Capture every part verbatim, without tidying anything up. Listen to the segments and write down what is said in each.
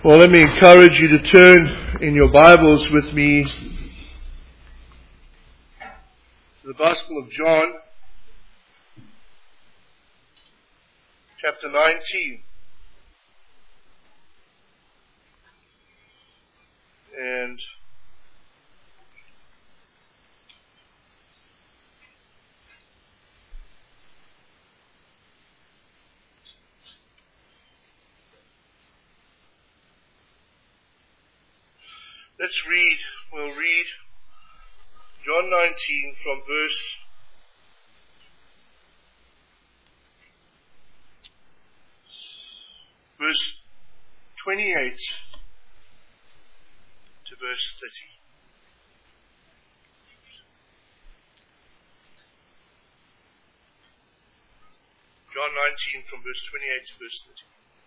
Well, let me encourage you to turn in your Bibles with me to the Gospel of John, chapter nineteen. And let's read, we'll read John nineteen from verse verse twenty-eight to verse thirty. John nineteen from verse twenty-eight to verse thirty.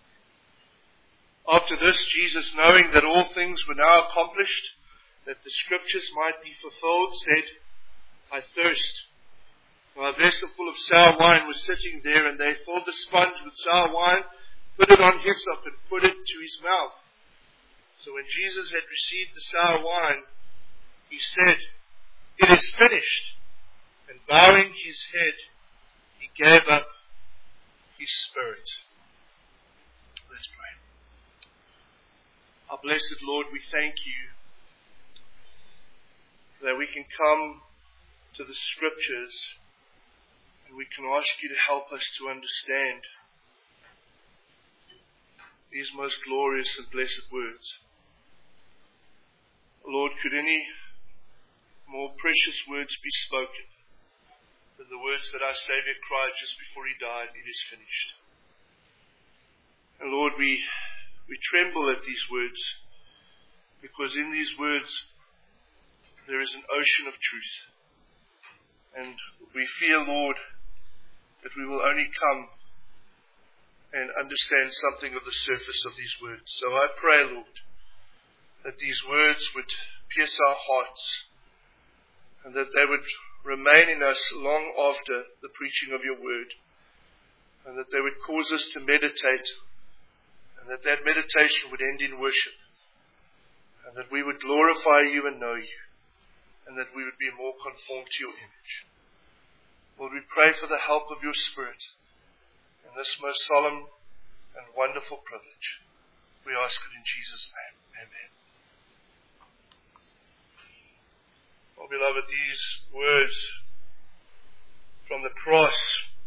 After this, Jesus, knowing that all things were now accomplished, that the scriptures might be fulfilled, said, I thirst. Now a vessel full of sour wine was sitting there, and they filled a sponge with sour wine, put it on hyssop, and put it to his mouth. So when Jesus had received the sour wine, he said, It is finished. And bowing his head, he gave up his spirit. Let's pray. Our blessed Lord, we thank you that we can come to the scriptures and we can ask you to help us to understand these most glorious and blessed words. Lord, could any more precious words be spoken than the words that our Savior cried just before he died, it is finished. And Lord, we we tremble at these words, because in these words there is an ocean of truth. And we fear, Lord, that we will only come and understand something of the surface of these words. So I pray, Lord, that these words would pierce our hearts and that they would remain in us long after the preaching of your word, and that they would cause us to meditate, and that that meditation would end in worship, and that we would glorify you and know you, and that we would be more conformed to your image. Lord, we pray for the help of your Spirit in this most solemn and wonderful privilege. We ask it in Jesus' name. Amen. Oh, beloved, these words from the cross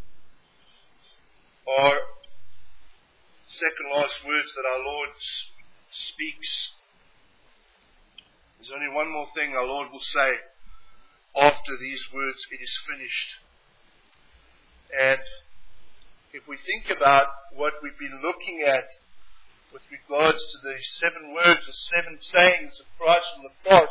are second last words that our Lord speaks. There's only one more thing our Lord will say after these words, it is finished. And if we think about what we've been looking at with regards to the seven words, the seven sayings of Christ on the cross,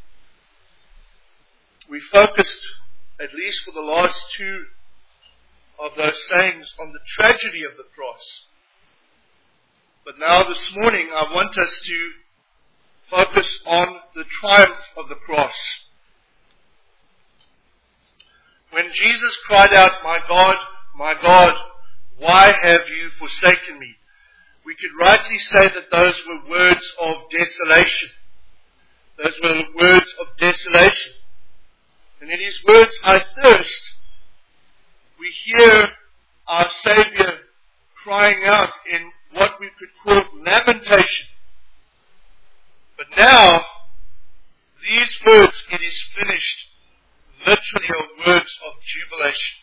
we focused, at least for the last two of those sayings, on the tragedy of the cross. But now this morning I want us to focus on the triumph of the cross. When Jesus cried out, My God, my God, why have you forsaken me? We could rightly say that those were words of desolation. Those were words of desolation. And in his words, I thirst, we hear our Savior crying out in what we could call lamentation. But now, these words, it is finished, literally are words of jubilation.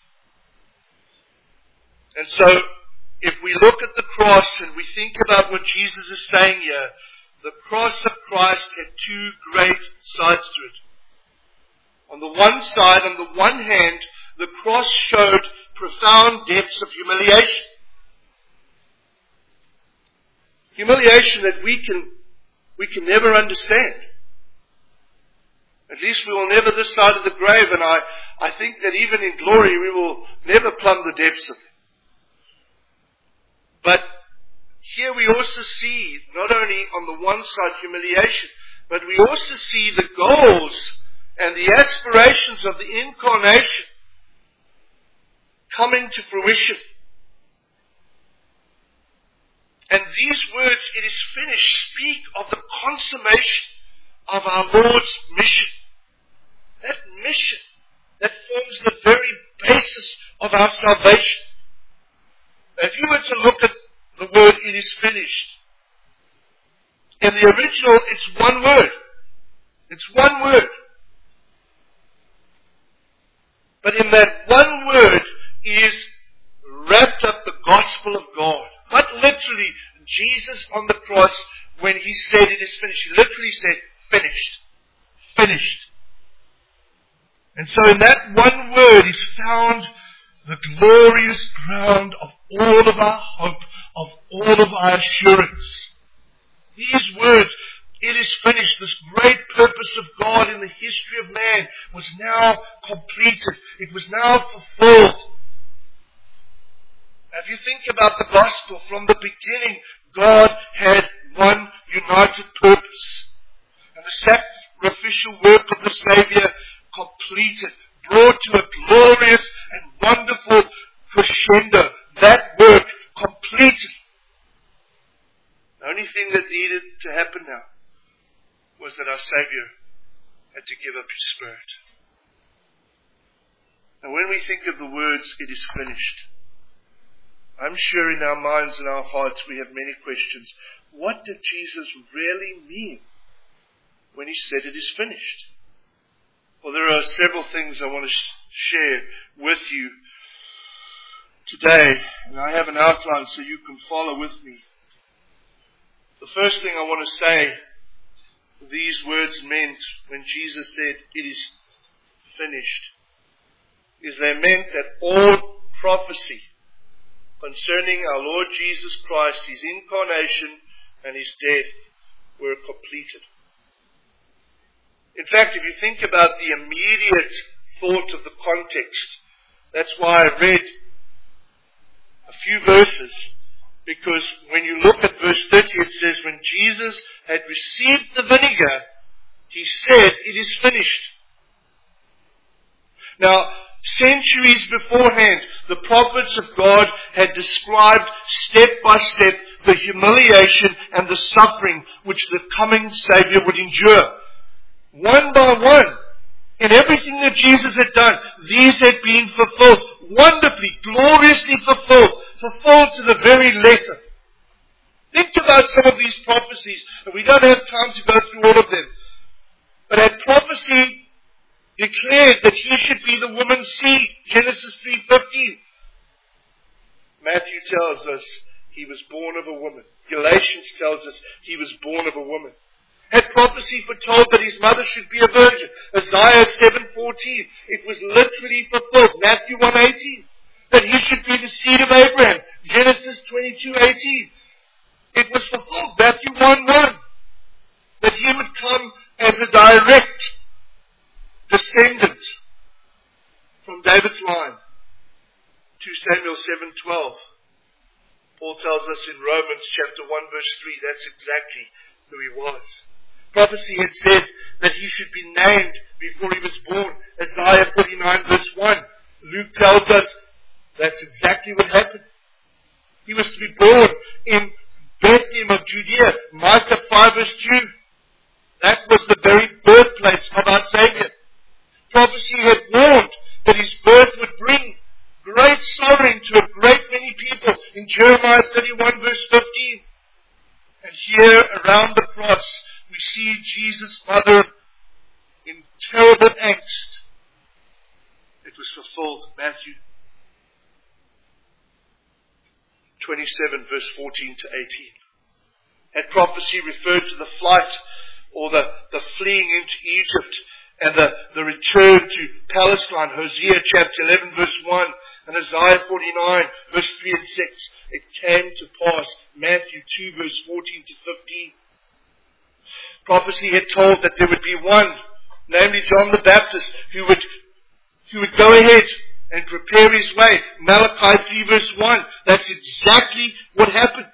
And so, if we look at the cross and we think about what Jesus is saying here, the cross of Christ had two great sides to it. On the one side, on the one hand, the cross showed profound depths of humiliation. Humiliation that we can, we can never understand. At least we will never this side of the grave, and I, I think that even in glory we will never plumb the depths of it. But here we also see, not only on the one side humiliation, but we also see the goals and the aspirations of the incarnation coming to fruition. And these words, "it is finished," speak of the consummation of our Lord's mission. That mission that forms the very basis of our salvation. If you were to look at the word "it is finished," in the original it's one word. It's one word. But in that one word is wrapped up the gospel of God. Quite literally, Jesus on the cross, when He said "it is finished," He literally said, "finished." Finished. And so in that one word is found the glorious ground of all of our hope, of all of our assurance. These words, "it is finished," this great purpose of God in the history of man, was now completed. It was now fulfilled. If you think about the gospel, from the beginning, God had one united purpose. And the sacrificial work of the Savior completed, brought to a glorious and wonderful crescendo. That work completed. The only thing that needed to happen now was that our Savior had to give up His Spirit. Now when we think of the words, "it is finished," I'm sure in our minds and our hearts we have many questions. What did Jesus really mean when He said "it is finished"? Well, there are several things I want to sh- share with you today, and I have an outline so you can follow with me. The first thing I want to say these words meant when Jesus said "it is finished" is they meant that all prophecy concerning our Lord Jesus Christ, His incarnation and His death, were completed. In fact, if you think about the immediate thought of the context, that's why I read a few verses, because when you look at verse thirty, it says, when Jesus had received the vinegar, He said, "it is finished." Now, centuries beforehand, the prophets of God had described step by step the humiliation and the suffering which the coming Savior would endure. One by one, in everything that Jesus had done, these had been fulfilled, wonderfully, gloriously fulfilled, fulfilled to the very letter. Think about some of these prophecies, and we don't have time to go through all of them. But had prophecy declared that He should be the woman's seed, Genesis three fifteen. Matthew tells us He was born of a woman. Galatians tells us He was born of a woman. Had prophecy foretold that His mother should be a virgin, Isaiah seven fourteen. It was literally fulfilled, Matthew one eighteen. That He should be the seed of Abraham, Genesis twenty-two eighteen. It was fulfilled, Matthew one one. That He would come as a direct descendant from David's line. Second Samuel seven twelve. Paul tells us in Romans chapter one verse three, that's exactly who He was. Prophecy had said that He should be named before He was born, Isaiah forty-nine verse one. Luke tells us that's exactly what happened. He was to be born in Bethlehem of Judea, Micah five verse two. That was the very birthplace of our Savior. Prophecy had warned that His birth would bring great suffering to a great many people in Jeremiah thirty-one verse fifteen. And here around the cross we see Jesus' mother in terrible angst. It was fulfilled, Matthew twenty-seven verse fourteen to eighteen. Had prophecy referred to the flight or the, the fleeing into Egypt and the, the return to Palestine, Hosea chapter eleven verse one and Isaiah forty-nine verse three and six. It came to pass, Matthew two verse fourteen to fifteen. Prophecy had told that there would be one, namely John the Baptist, who would, who would go ahead and prepare his way. Malachi three verse one. That's exactly what happened.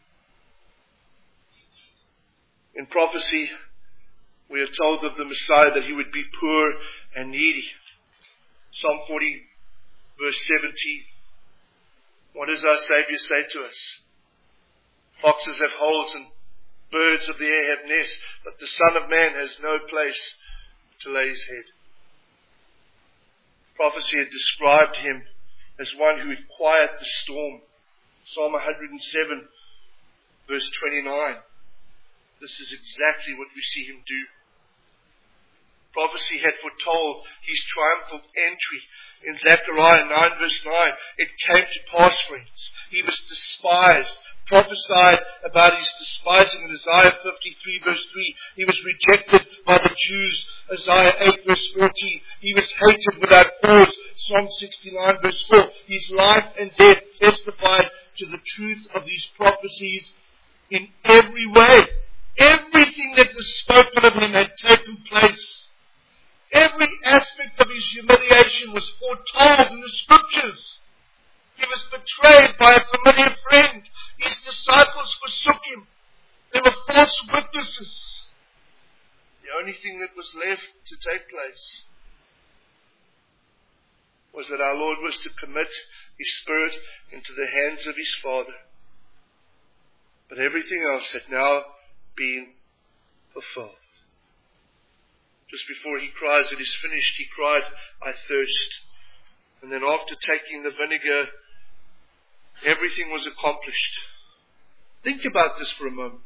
In prophecy, we are told of the Messiah that He would be poor and needy. Psalm forty verse seventeen. What does our Savior say to us? Foxes have holes and birds of the air have nests, but the Son of Man has no place to lay his head. Prophecy had described him as one who would quiet the storm. Psalm one hundred seven, verse twenty-nine. This is exactly what we see him do. Prophecy had foretold his triumphal entry. In Zechariah nine, verse nine, it came to pass, friends, he was despised. Prophesied about his despising in Isaiah fifty-three, verse three. He was rejected by the Jews. Isaiah eight, verse fourteen. He was hated without cause. Psalm sixty-nine, verse four. His life and death testified to the truth of these prophecies in every way. Everything that was spoken of him had taken place. Every aspect of his humiliation was foretold in the Scriptures. He was betrayed by a familiar friend. His disciples forsook him. There were false witnesses. The only thing that was left to take place was that our Lord was to commit his Spirit into the hands of his Father. But everything else had now been fulfilled. Just before he cries, it is finished, he cried, I thirst. And then after taking the vinegar, everything was accomplished. Think about this for a moment.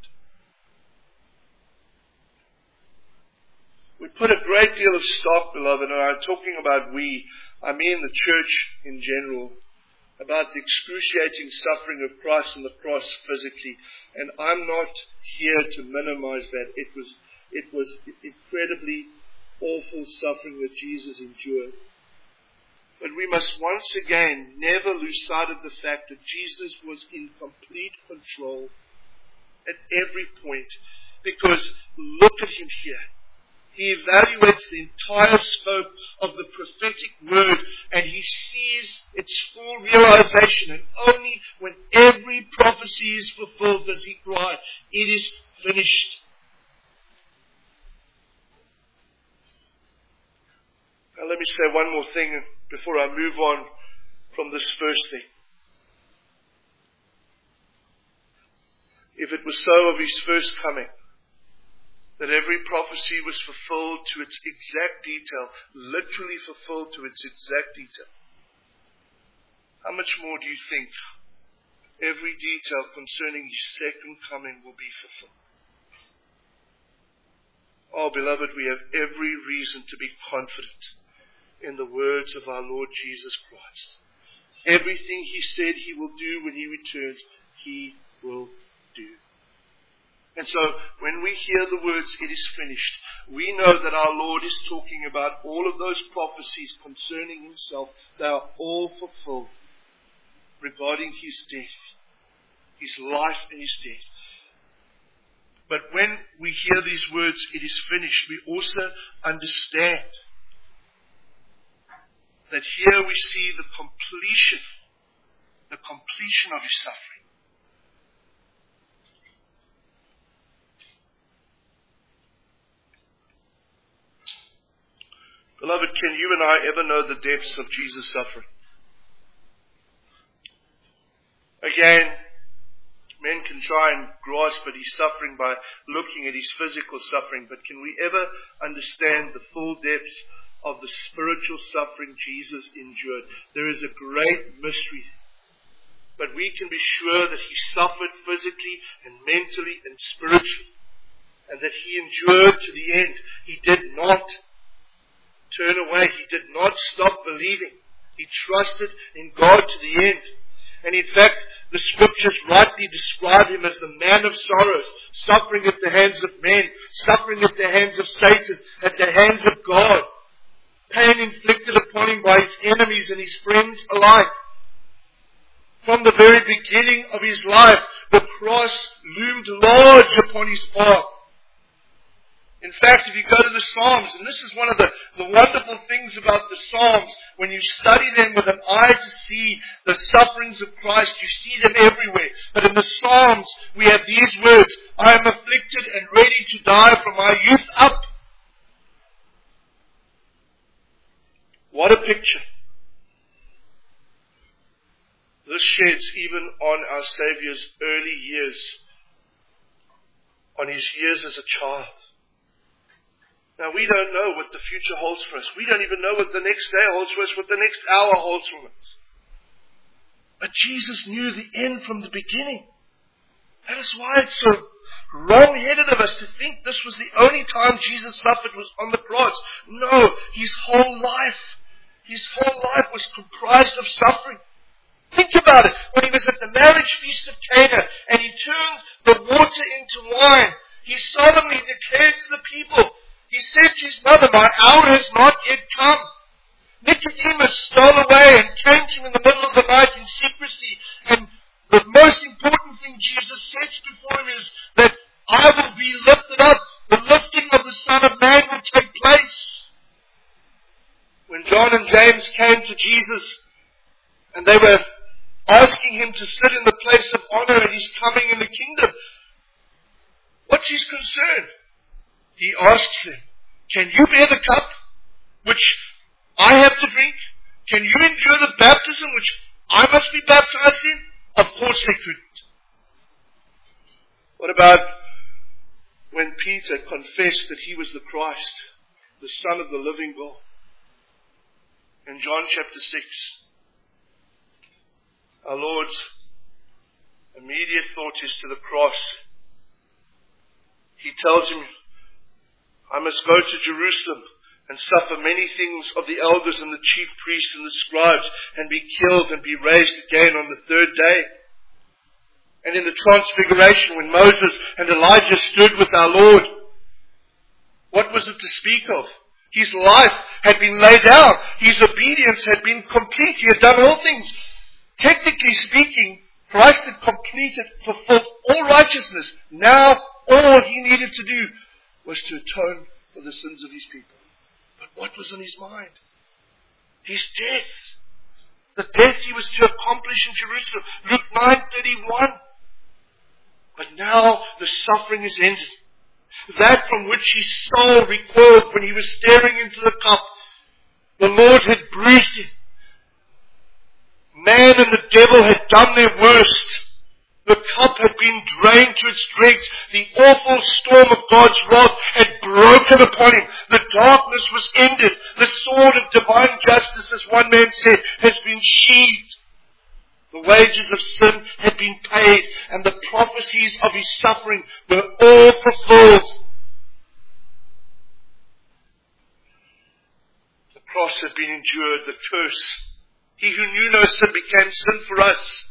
We put a great deal of stock, beloved, and I'm talking about we, I mean the church in general, about the excruciating suffering of Christ on the cross physically. And I'm not here to minimize that. It was, it was incredibly awful suffering that Jesus endured. But we must once again never lose sight of the fact that Jesus was in complete control at every point. Because look at him here. He evaluates the entire scope of the prophetic word and he sees its full realization. And only when every prophecy is fulfilled does he cry, it is finished. Now let me say one more thing before I move on from this first thing. If it was so of his first coming, that every prophecy was fulfilled to its exact detail, literally fulfilled to its exact detail, how much more do you think every detail concerning his second coming will be fulfilled? Oh, beloved, we have every reason to be confident in the words of our Lord Jesus Christ. Everything he said he will do when he returns, he will do. And so, when we hear the words, it is finished, we know that our Lord is talking about all of those prophecies concerning himself. They are all fulfilled regarding his death, his life and his death. But when we hear these words, it is finished, we also understand that here we see the completion, the completion of his suffering. Beloved, can you and I ever know the depths of Jesus' suffering? Again, men can try and grasp at his suffering by looking at his physical suffering, but can we ever understand the full depths of the spiritual suffering Jesus endured? There is a great mystery, but we can be sure that he suffered physically and mentally and spiritually, and that he endured to the end. He did not turn away. He did not stop believing. He trusted in God to the end. And in fact, the Scriptures rightly describe him as the man of sorrows, suffering at the hands of men, suffering at the hands of Satan, at the hands of God. Pain inflicted upon him by his enemies and his friends alike. From the very beginning of his life, the cross loomed large upon his path. In fact, if you go to the Psalms, and this is one of the, the wonderful things about the Psalms, when you study them with an eye to see the sufferings of Christ, you see them everywhere. But in the Psalms, we have these words, I am afflicted and ready to die from my youth up. What a picture. This sheds even on our Saviour's early years on his years as a child. Now, we don't know what the future holds for us. We don't even know what the next day holds for us, what the next hour holds for us. But Jesus knew the end from the beginning. That is why it's so wrong-headed of us to think this was the only time Jesus suffered was on the cross. No, his whole life, his whole life was comprised of suffering. Think about it. When he was at the marriage feast of Cana and he turned the water into wine, he solemnly declared to the people, he said to his mother, "My hour has not yet come." Nicodemus stole away and came to him in the middle of the night in secrecy. And the most important thing Jesus sets before him is that I will be lifted up. The lifting of the Son of Man will take place. When John and James came to Jesus and they were asking him to sit in the place of honor at his coming in the kingdom, what's his concern? He asks them, "Can you bear the cup which I have to drink? Can you endure the baptism which I must be baptized in?" Of course they couldn't. What about when Peter confessed that he was the Christ, the Son of the living God? In John chapter six, our Lord's immediate thought is to the cross. He tells him, "I must go to Jerusalem and suffer many things of the elders and the chief priests and the scribes, and be killed and be raised again on the third day." And in the transfiguration, when Moses and Elijah stood with our Lord, what was it to speak of? His life had been laid out. His obedience had been complete. He had done all things. Technically speaking, Christ had completed, fulfilled all righteousness. Now, all he needed to do was to atone for the sins of his people. But what was on his mind? His death. The death he was to accomplish in Jerusalem. Luke nine thirty-one. But now the suffering is ended. That from which his soul recoiled when he was staring into the cup, the Lord had bruised him. Man and the devil had done their worst. The cup had been drained to its dregs. The awful storm of God's wrath had broken upon him. The darkness was ended. The sword of divine justice, as one man said, has been sheathed. The wages of sin had been paid, and the prophecies of his suffering were all fulfilled. The cross had been endured, the curse. He who knew no sin became sin for us.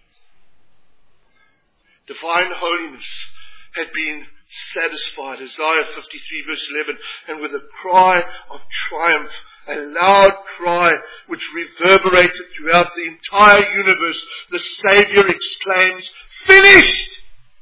Divine holiness had been satisfied. Isaiah fifty-three verse eleven. And with a cry of triumph, a loud cry which reverberated throughout the entire universe, the Savior exclaims, "Finished!"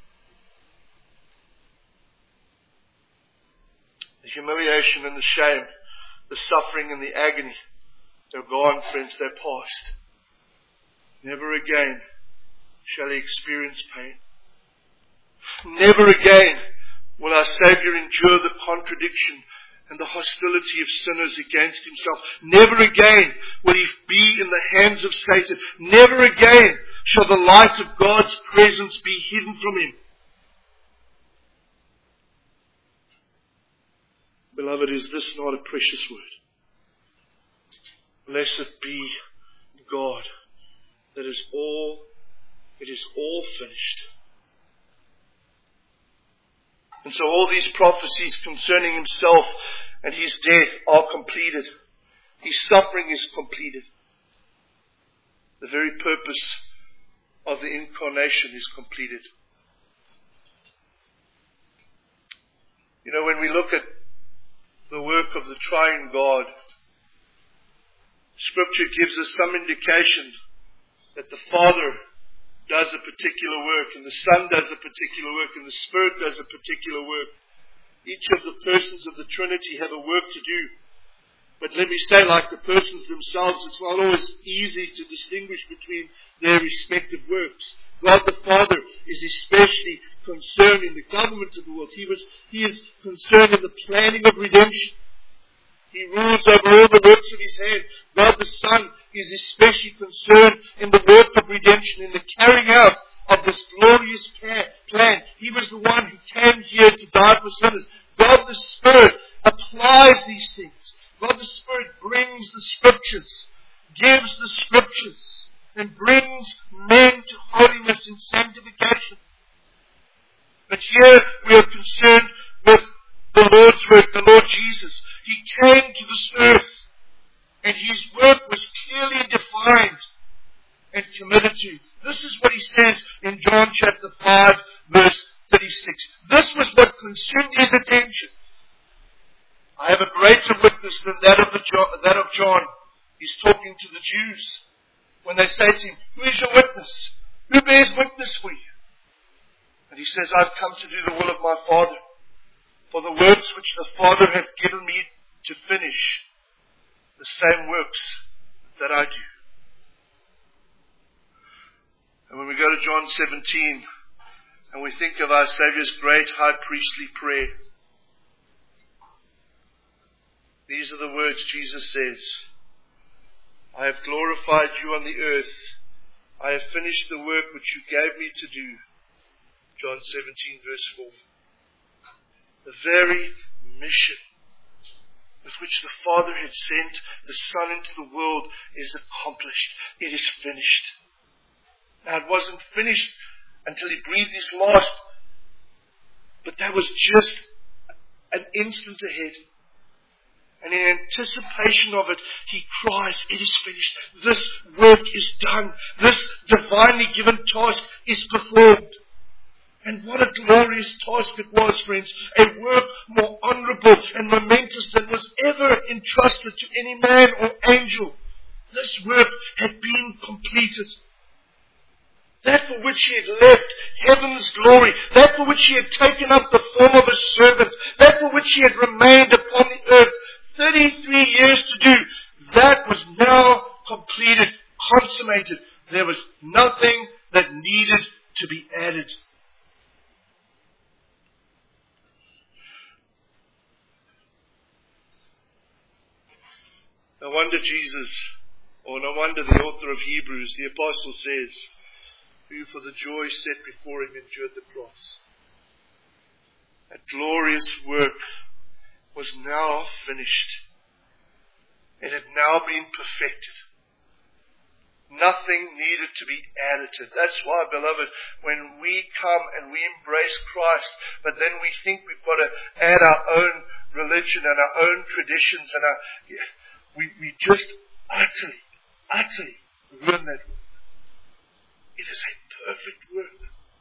The humiliation and the shame, the suffering and the agony, they're gone, friends, they're past. Never again shall he experience pain. Never again will our Savior endure the contradiction and the hostility of sinners against himself. Never again will he be in the hands of Satan. Never again shall the light of God's presence be hidden from him. Beloved, is this not a precious word? Blessed be God, that is all, it is all finished. And so all these prophecies concerning himself and his death are completed. His suffering is completed. The very purpose of the incarnation is completed. You know, when we look at the work of the triune God, Scripture gives us some indication that the Father does a particular work, and the Son does a particular work, and the Spirit does a particular work. Each of the persons of the Trinity have a work to do. But let me say, like the persons themselves, it's not always easy to distinguish between their respective works. God the Father is especially concerned in the government of the world. He was, He is concerned in the planning of redemption. He rules over all the works of His hand. God the Son is especially concerned in the work of redemption, in the carrying out of this glorious plan. He was the one who came here to die for sinners. God the Spirit applies these things. God the Spirit brings the Scriptures, gives the Scriptures, and brings men to holiness and sanctification. But here we are concerned with the Lord's work, the Lord Jesus. He came to this earth, and His work was clearly defined and committed to. This is what He says in John chapter five, verse thirty-six. This was what consumed His attention. I have a greater witness than that of, the John, that of John. He's talking to the Jews. When they say to Him, who is your witness? Who bears witness for you? And He says, I've come to do the will of my Father. For the works which the Father hath given me to finish, the same works that I do. And when we go to John seventeen, and we think of our Saviour's great high priestly prayer, these are the words Jesus says, I have glorified you on the earth. I have finished the work which you gave me to do. John seventeen, verse four. The very mission with which the Father had sent the Son into the world is accomplished. It is finished. Now, it wasn't finished until He breathed His last, but that was just an instant ahead. And in anticipation of it, He cries, it is finished. This work is done. This divinely given task is performed. And what a glorious task it was, friends. A work more honorable and momentous than was ever entrusted to any man or angel. This work had been completed. That for which He had left heaven's glory, that for which He had taken up the form of a servant, that for which He had remained upon the earth thirty-three years to do, that was now completed, consummated. There was nothing that needed to be added. No wonder Jesus, or no wonder the author of Hebrews, the apostle says, who for the joy set before Him endured the cross. That glorious work was now finished. It had now been perfected. Nothing needed to be added to it. That's why, beloved, when we come and we embrace Christ, but then we think we've got to add our own religion and our own traditions, and our, we, we just utterly, utterly ruin that work. It is a perfect work.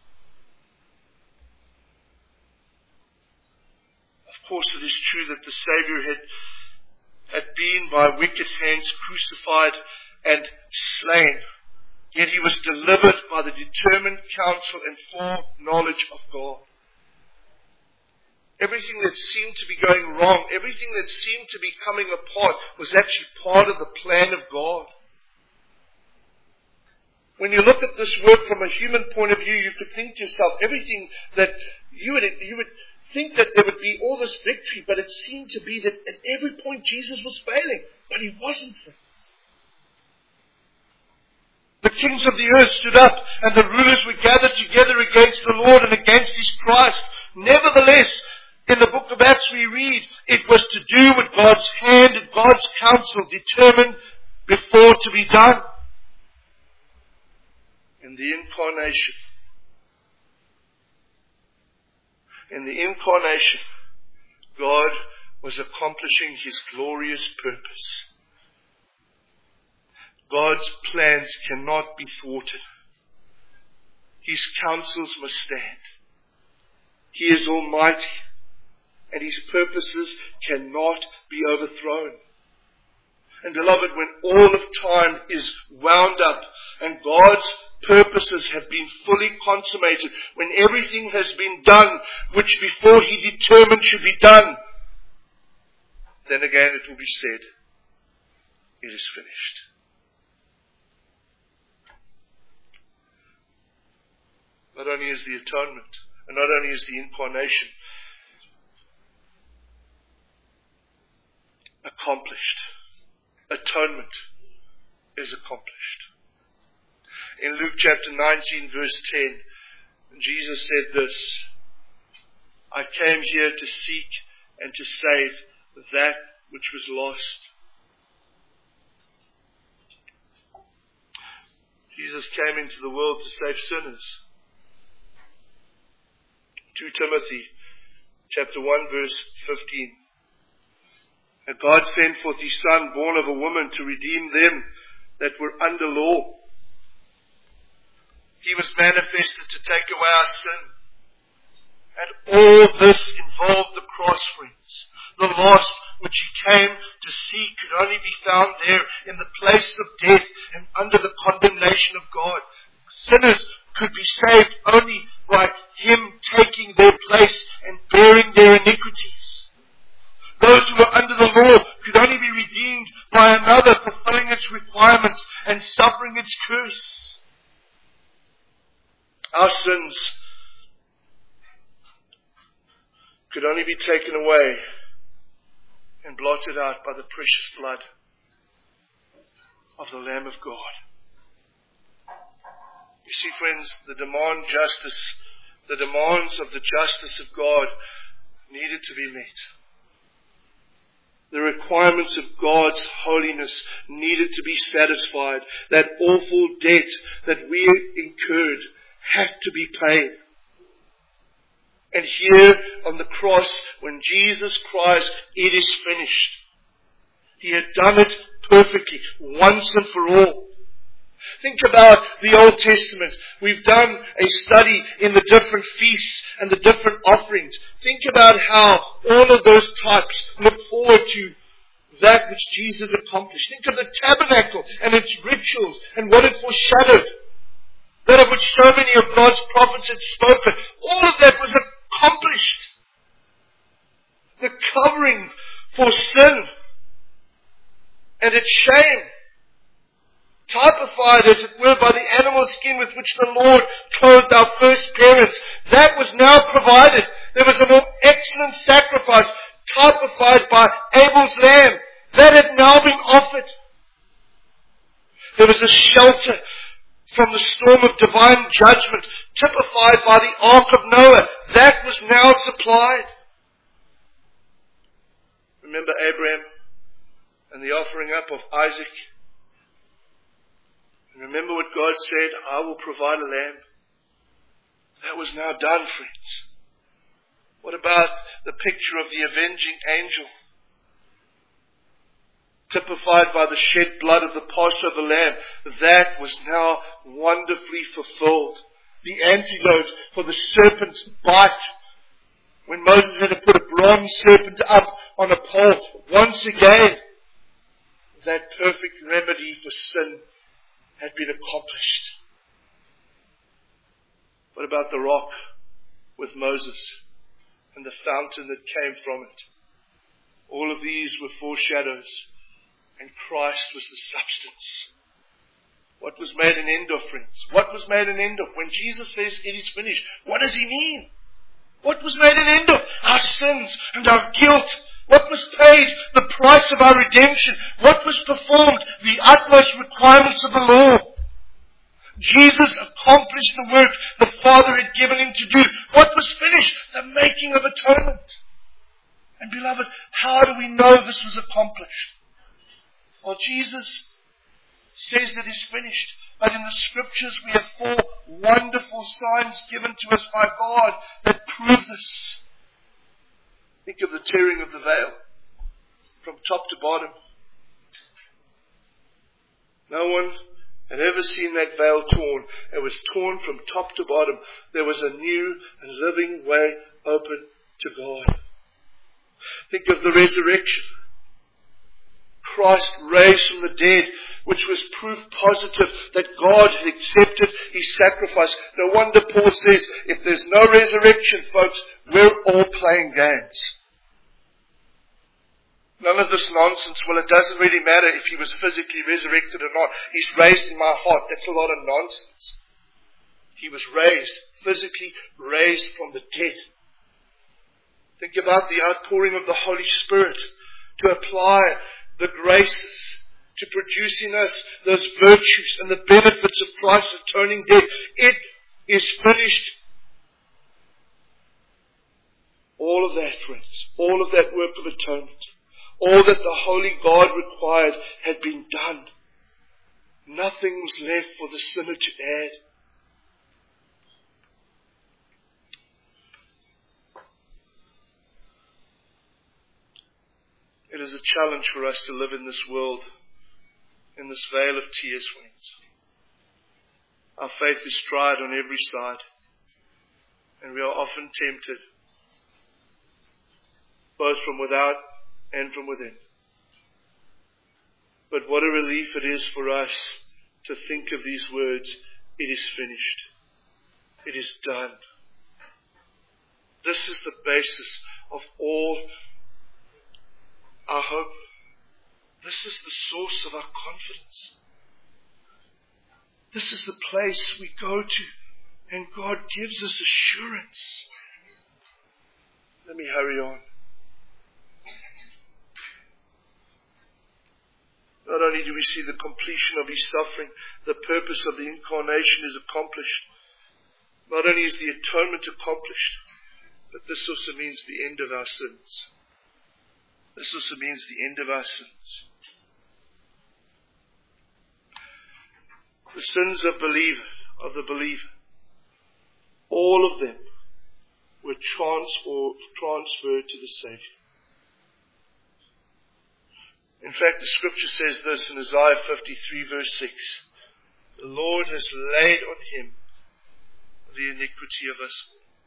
Of course, it is true that the Saviour had, had been by wicked hands crucified and slain. Yet He was delivered by the determined counsel and foreknowledge of God. Everything that seemed to be going wrong, everything that seemed to be coming apart, was actually part of the plan of God. When you look at this work from a human point of view, you could think to yourself, everything that you would, you would think that there would be all this victory, but it seemed to be that at every point Jesus was failing. But He wasn't, friends. The kings of the earth stood up, and the rulers were gathered together against the Lord and against His Christ. Nevertheless, in the book of Acts we read, it was to do with God's hand and God's counsel determined before to be done. In the incarnation, in the incarnation, God was accomplishing His glorious purpose. God's plans cannot be thwarted. His counsels must stand. He is almighty, and His purposes cannot be overthrown. And beloved, when all of time is wound up and God's purposes have been fully consummated, when everything has been done which before He determined should be done, then again it will be said, it is finished. Not only is the atonement, and not only is the incarnation accomplished, atonement is accomplished. in Luke chapter nineteen verse ten. Jesus said this, I came here to seek and to save that which was lost. Jesus came into the world to save sinners. Second Timothy chapter one verse fifteen. And God sent forth his Son, born of a woman, to redeem them that were under law. He was manifested to take away our sin. And all this involved the cross, friends. The lost which he came to seek could only be found there in the place of death and under the condemnation of God. Sinners could be saved only by him taking their place and bearing their iniquities. Those who were under the law could only be redeemed by another fulfilling its requirements and suffering its curse. Our sins could only be taken away and blotted out by the precious blood of the Lamb of God. You see, friends, the demand justice, the demands of the justice of God needed to be met. The requirements of God's holiness needed to be satisfied. That awful debt that we incurred had to be paid. And here on the cross, when Jesus cries, it is finished, he had done it perfectly, once and for all. Think about the Old Testament. We've done a study in the different feasts and the different offerings. Think about how all of those types look forward to that which Jesus accomplished. Think of the tabernacle and its rituals and what it foreshadowed. That of which so many of God's prophets had spoken. All of that was accomplished. The covering for sin and its shame, typified as it were by the animal skin with which the Lord clothed our first parents, that was now provided. There was a more excellent sacrifice, typified by Abel's lamb, that had now been offered. There was a shelter from the storm of divine judgment, typified by the ark of Noah, that was now supplied. Remember Abraham and the offering up of Isaac? And remember what God said, I will provide a lamb. That was now done, friends. What about the picture of the avenging angel? Typified by the shed blood of the Passover lamb. That was now wonderfully fulfilled. The antidote for the serpent's bite. When Moses had to put a bronze serpent up on a pole, once again, that perfect remedy for sin had been accomplished. What about the rock with Moses and the fountain that came from it? All of these were foreshadows, and Christ was the substance. What was made an end of, friends? What was made an end of? When Jesus says it is finished, what does he mean? What was made an end of? Our sins and our guilt. What was paid? The price of our redemption. What was performed? The utmost requirements of the law. Jesus accomplished the work the Father had given him to do. What was finished? The making of atonement. And beloved, how do we know this was accomplished? Well, Jesus says it is finished. But in the Scriptures we have four wonderful signs given to us by God that prove this. Think of the tearing of the veil from top to bottom. No one had ever seen that veil torn. It was torn from top to bottom. There was a new and living way open to God. Think of the resurrection. Christ raised from the dead, which was proof positive that God had accepted his sacrifice. No wonder Paul says, if there's no resurrection, folks, we're all playing games. None of this nonsense. Well, it doesn't really matter if he was physically resurrected or not. He's raised in my heart. That's a lot of nonsense. He was raised, physically raised from the dead. Think about the outpouring of the Holy Spirit to apply the graces to produce in us those virtues and the benefits of Christ's atoning death. It is finished. All of that, friends, all of that work of atonement, all that the Holy God required had been done. Nothing was left for the sinner to add. It is a challenge for us to live in this world, in this vale of tears, friends. Our faith is tried on every side, and we are often tempted, both from without and from within. But what a relief it is for us to think of these words, it is finished. It is done. This is the basis of all our hope. This is the source of our confidence. This is the place we go to, and God gives us assurance. Let me hurry on. Not only do we see the completion of His suffering, the purpose of the incarnation is accomplished. Not only is the atonement accomplished, but this also means the end of our sins. This also means the end of our sins. The sins of believer, of the believer, all of them were transfer, transferred to the Savior. In fact, the scripture says this in Isaiah fifty-three verse six. The Lord has laid on Him the iniquity of us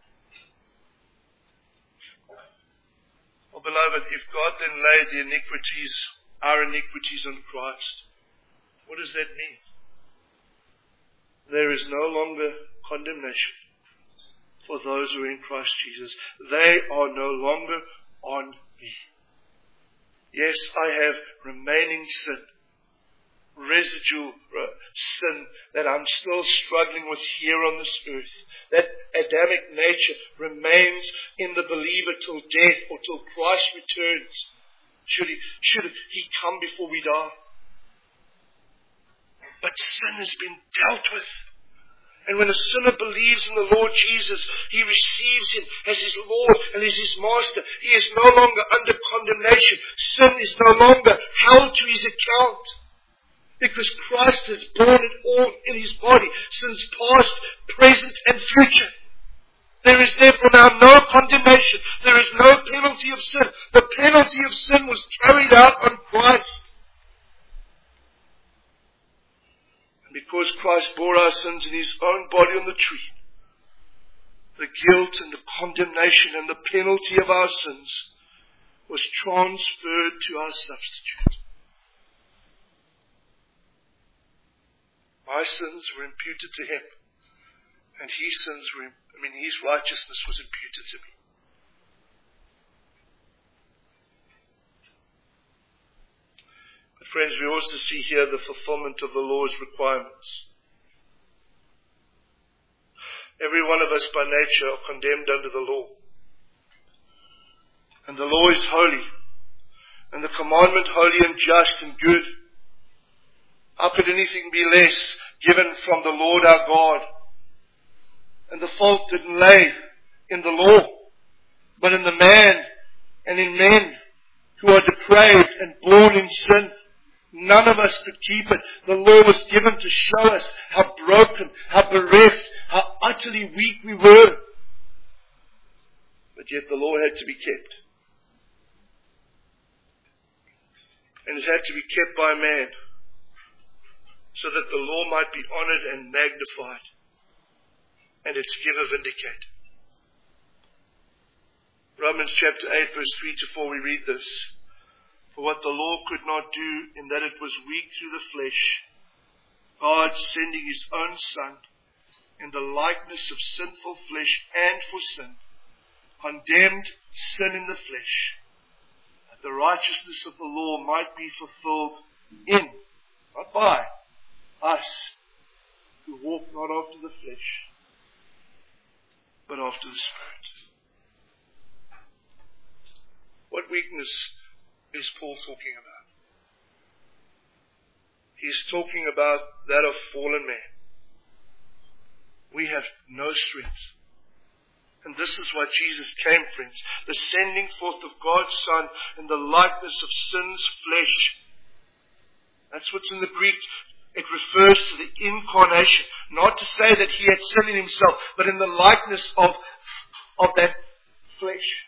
all. Oh, beloved, if God then laid the iniquities, our iniquities on Christ, what does that mean? There is no longer condemnation for those who are in Christ Jesus. They are no longer on me. Yes, I have remaining sin, residual sin that I'm still struggling with here on this earth. That Adamic nature remains in the believer till death or till Christ returns. Should he, should he come before we die? But sin has been dealt with. And when a sinner believes in the Lord Jesus, he receives Him as his Lord and as his Master. He is no longer under condemnation. Sin is no longer held to his account. Because Christ has borne it all in His body, sins past, present and future. There is therefore now no condemnation. There is no penalty of sin. The penalty of sin was carried out on Christ. Because Christ bore our sins in His own body on the tree, the guilt and the condemnation and the penalty of our sins was transferred to our substitute. My sins were imputed to Him, and His sins were, I mean, His righteousness was imputed to me. Friends, we also see here the fulfillment of the law's requirements. Every one of us by nature are condemned under the law. And the law is holy. And the commandment holy and just and good. How could anything be less given from the Lord our God? And the fault didn't lay in the law, but in the man and in men who are depraved and born in sin. None of us could keep it. The law was given to show us how broken, how bereft, how utterly weak we were. But yet the law had to be kept. And it had to be kept by man, so that the law might be honored and magnified, and its giver vindicated. Romans chapter eight verse three to four, we read this. For what the law could not do, in that it was weak through the flesh, God sending His own Son in the likeness of sinful flesh and for sin, condemned sin in the flesh, that the righteousness of the law might be fulfilled in, not by, us, who walk not after the flesh, but after the Spirit. What weakness is Paul talking about? He's talking about that of fallen man. We have no strength. And this is why Jesus came, friends. The sending forth of God's Son in the likeness of sin's flesh. That's what's in the Greek. It refers to the incarnation. Not to say that he had sin in himself, but in the likeness of, of that flesh.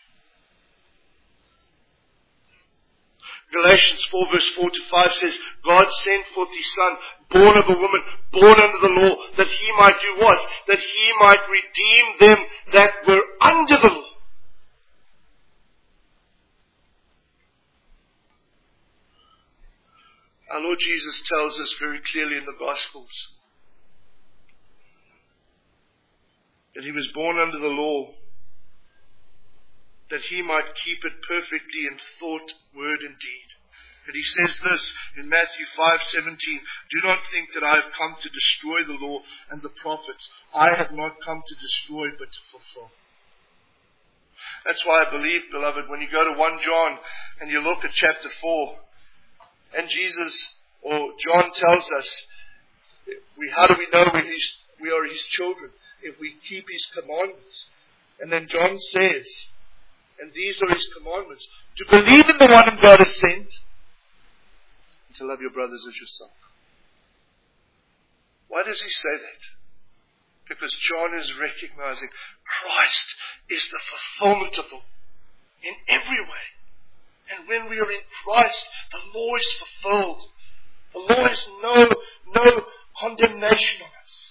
Galatians four verse four to five says, God sent forth his Son, born of a woman, born under the law, that he might do what? That he might redeem them that were under the law. Our Lord Jesus tells us very clearly in the Gospels that he was born under the law, that he might keep it perfectly in thought, word, and deed. And he says this in Matthew five seventeen, do not think that I have come to destroy the law and the prophets. I have not come to destroy, but to fulfill. That's why I believe, beloved, when you go to First John and you look at chapter four, and Jesus, or John tells us, we, how do we know we, his, we are his children? If we keep his commandments. And then John says, and these are his commandments, to believe in the one whom God has sent, and to love your brothers as yourself. Why does he say that? Because John is recognizing Christ is the fulfillment of the law in every way. And when we are in Christ, the law is fulfilled. The law has no, no condemnation on us.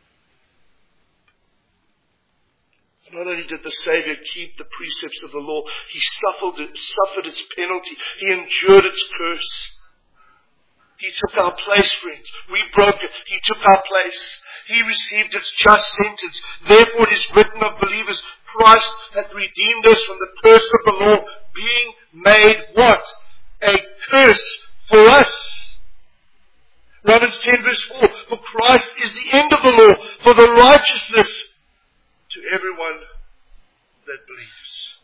Not only did the Savior keep the precepts of the law, he suffered, it, suffered its penalty. He endured its curse. He took our place, friends. We broke it. He took our place. He received its just sentence. Therefore it is written of believers, Christ hath redeemed us from the curse of the law, being made what? A curse for us. Romans ten verse four, for Christ is the end of the law, for the righteousness to everyone that believes.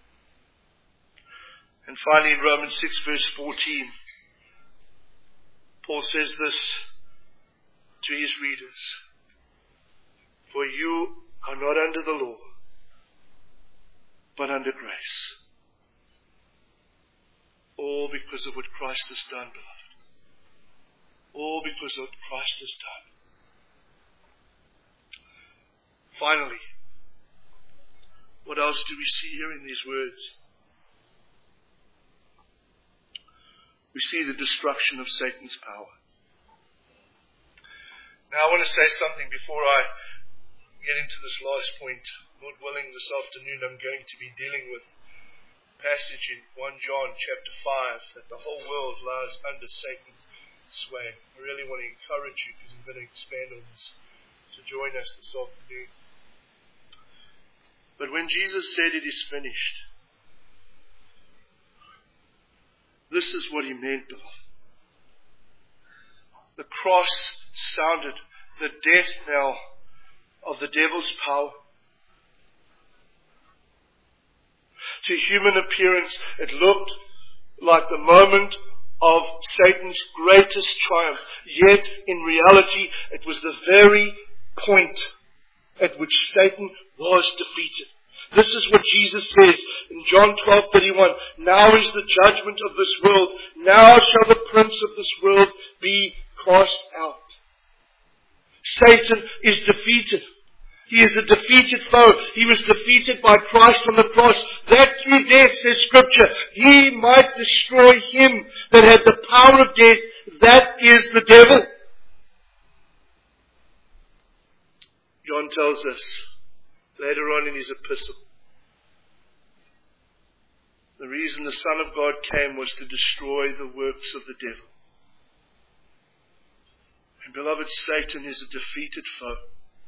And finally in Romans six verse fourteen, Paul says this to his readers, for you are not under the law, but under grace. All because of what Christ has done, beloved. All because of what Christ has done. Finally, what else do we see here in these words? We see the destruction of Satan's power. Now I want to say something before I get into this last point. Lord willing, this afternoon I'm going to be dealing with a passage in First John chapter five, that the whole world lies under Satan's sway. I really want to encourage you, because I'm going to expand on this, to join us this afternoon. But when Jesus said it is finished, this is what he meant, beloved. The cross sounded the death knell of the devil's power. To human appearance, it looked like the moment of Satan's greatest triumph. Yet, in reality, it was the very point at which Satan was defeated. This is what Jesus says in John twelve thirty-one. Now is the judgment of this world. Now shall the prince of this world be cast out. Satan is defeated. He is a defeated foe. He was defeated by Christ on the cross, that through death, says Scripture, he might destroy him that had the power of death, that is the devil. John tells us later on in his epistle, the reason the Son of God came was to destroy the works of the devil. And beloved, Satan is a defeated foe.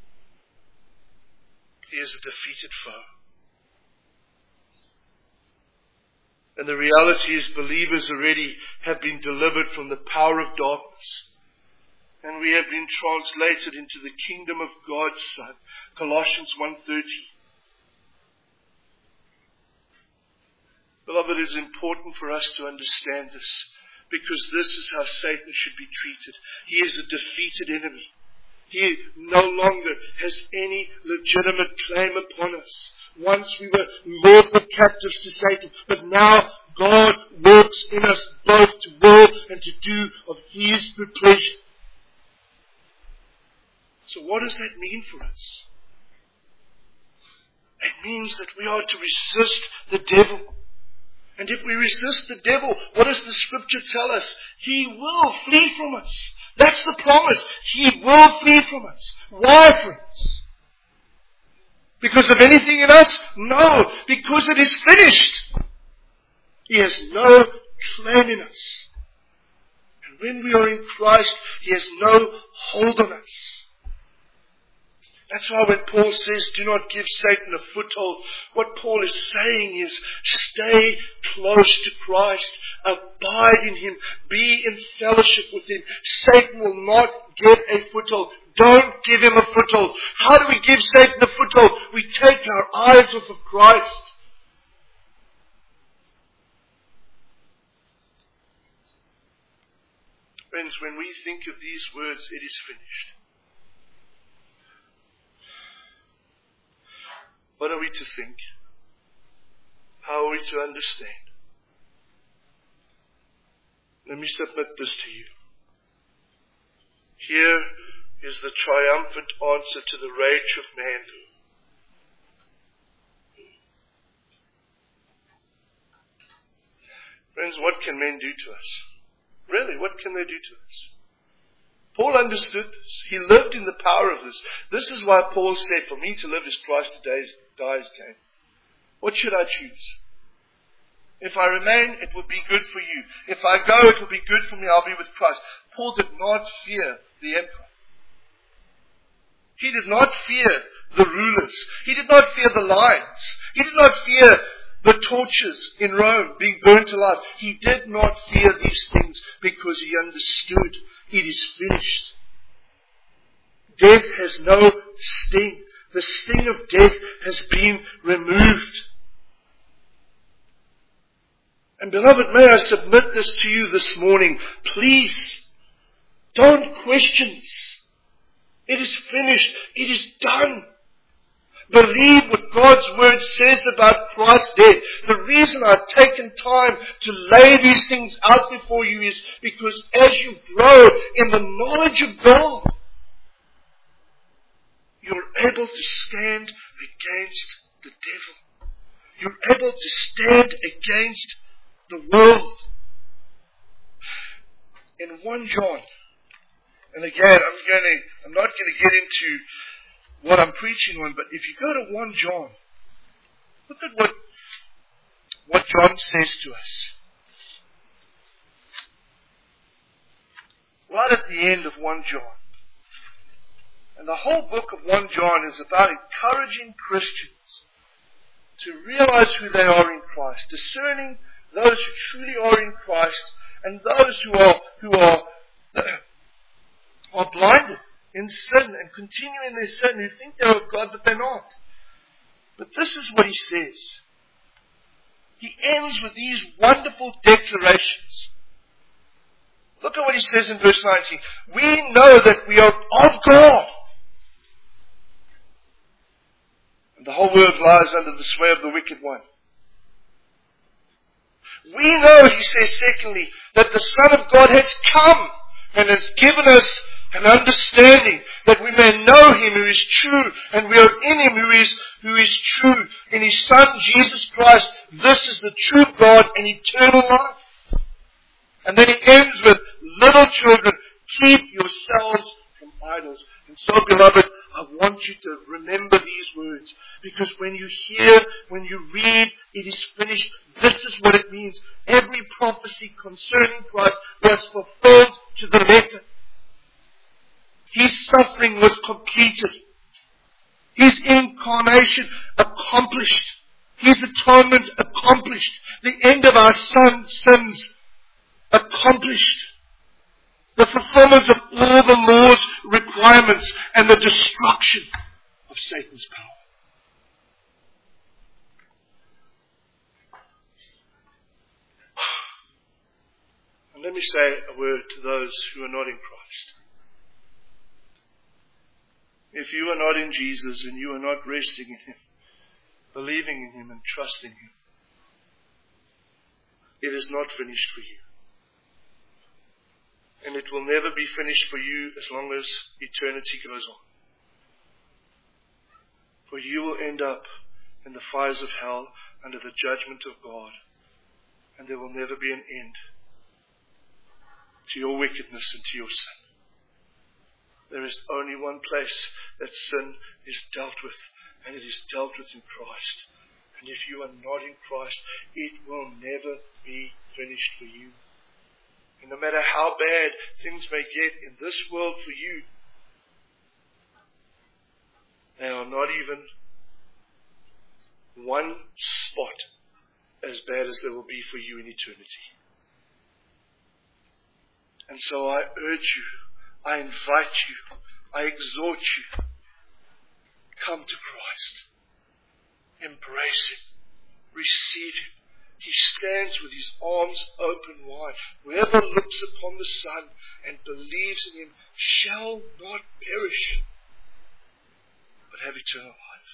He is a defeated foe. And the reality is, believers already have been delivered from the power of darkness. And we have been translated into the kingdom of God's Son. Colossians one thirty. Beloved, it is important for us to understand this. Because this is how Satan should be treated. He is a defeated enemy. He no longer has any legitimate claim upon us. Once we were lawful captives to Satan, but now God works in us both to will and to do of His good pleasure. So what does that mean for us? It means that we are to resist the devil. And if we resist the devil, what does the Scripture tell us? He will flee from us. That's the promise. He will flee from us. Why, friends? Because of anything in us? No. Because it is finished. He has no claim in us. And when we are in Christ, He has no hold on us. That's why when Paul says, do not give Satan a foothold, what Paul is saying is, stay close to Christ, abide in Him, be in fellowship with Him. Satan will not get a foothold. Don't give him a foothold. How do we give Satan a foothold? We take our eyes off of Christ. Friends, when we think of these words, it is finished. What are we to think? How are we to understand? Let me submit this to you. Here is the triumphant answer to the rage of man. Friends, what can men do to us? Really, what can they do to us? Paul understood this. He lived in the power of this. This is why Paul said, for me to live is Christ, to die is, die is gain. What should I choose? If I remain, it will be good for you. If I go, it will be good for me. I'll be with Christ. Paul did not fear the emperor. He did not fear the rulers. He did not fear the lions. He did not fear the torches in Rome being burnt alive. He did not fear these things because he understood it is finished. Death has no sting. The sting of death has been removed. And beloved, may I submit this to you this morning. Please, don't question this. It is finished. It is done. Believe what God's Word says about Christ's death. The reason I've taken time to lay these things out before you is because as you grow in the knowledge of God, you're able to stand against the devil. You're able to stand against the world. In First John, and again, I'm going to, I'm not going to get into what I'm preaching on, but if you go to First John, look at what, what John says to us. Right at the end of First John. And the whole book of First John is about encouraging Christians to realize who they are in Christ, discerning those who truly are in Christ and those who are, who are, are blinded in sin and continue in their sin, who think they're of God, but they're not. But this is what he says. He ends with these wonderful declarations. Look at what he says in verse nineteen. We know that we are of God. And the whole world lies under the sway of the wicked one. We know, he says secondly, that the Son of God has come and has given us an understanding that we may know Him who is true, and we are in Him who is, who is true. In His Son, Jesus Christ, this is the true God and eternal life. And then he ends with, little children, keep yourselves from idols. And so, beloved, I want you to remember these words. Because when you hear, when you read, it is finished. This is what it means. Every prophecy concerning Christ was fulfilled to the letter. His suffering was completed. His incarnation accomplished. His atonement accomplished. The end of our son, sins accomplished. The fulfillment of all the law's requirements and the destruction of Satan's power. And let me say a word to those who are not in Christ. If you are not in Jesus and you are not resting in Him, believing in Him and trusting Him, it is not finished for you. And it will never be finished for you as long as eternity goes on. For you will end up in the fires of hell under the judgment of God. And there will never be an end to your wickedness and to your sin. There is only one place that sin is dealt with, and it is dealt with in Christ. And if you are not in Christ, it will never be finished for you. And no matter how bad things may get in this world for you, they are not even one spot as bad as they will be for you in eternity. And so I urge you, I invite you, I exhort you, come to Christ. Embrace Him. Receive Him. He stands with His arms open wide. Whoever looks upon the Son and believes in Him shall not perish, but have eternal life.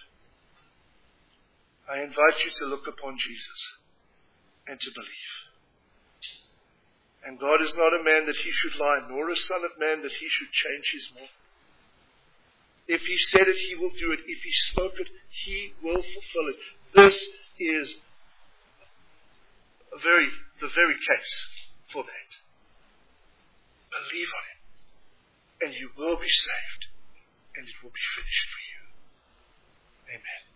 I invite you to look upon Jesus and to believe. And God is not a man that He should lie, nor a son of man that He should change His mind. If He said it, He will do it. If He spoke it, He will fulfill it. This is a very, the very case for that. Believe on Him, and you will be saved, and it will be finished for you. Amen.